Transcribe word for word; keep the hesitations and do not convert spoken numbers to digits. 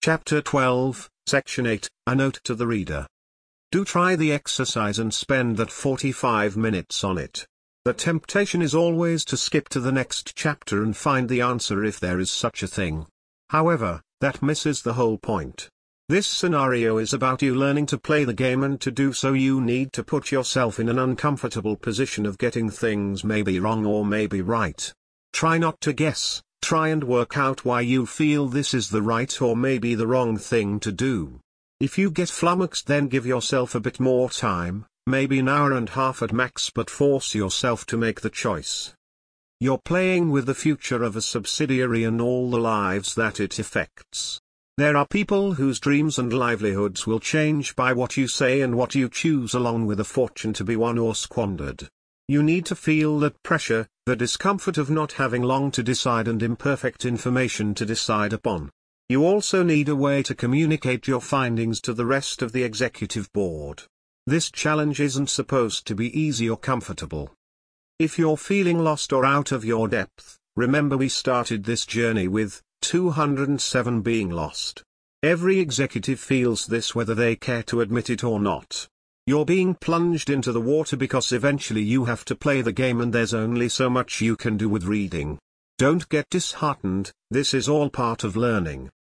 Chapter twelve, Section eight, A Note to the Reader. Do try the exercise and spend that forty-five minutes on it. The temptation is always to skip to the next chapter and find the answer if there is such a thing. However, that misses the whole point. This scenario is about you learning to play the game, and to do so you need to put yourself in an uncomfortable position of getting things maybe wrong or maybe right. Try not to guess, try and work out why you feel this is the right or maybe the wrong thing to do. If you get flummoxed, then give yourself a bit more time, maybe an hour and a half at max, but force yourself to make the choice. You're playing with the future of a subsidiary and all the lives that it affects. There are people whose dreams and livelihoods will change by what you say and what you choose, along with a fortune to be won or squandered. You need to feel that pressure, the discomfort of not having long to decide and imperfect information to decide upon. You also need a way to communicate your findings to the rest of the executive board. This challenge isn't supposed to be easy or comfortable. If you're feeling lost or out of your depth, remember we started this journey with two hundred seven being lost. Every executive feels this, whether they care to admit it or not. You're being plunged into the water because eventually you have to play the game, and there's only so much you can do with reading. Don't get disheartened, this is all part of learning.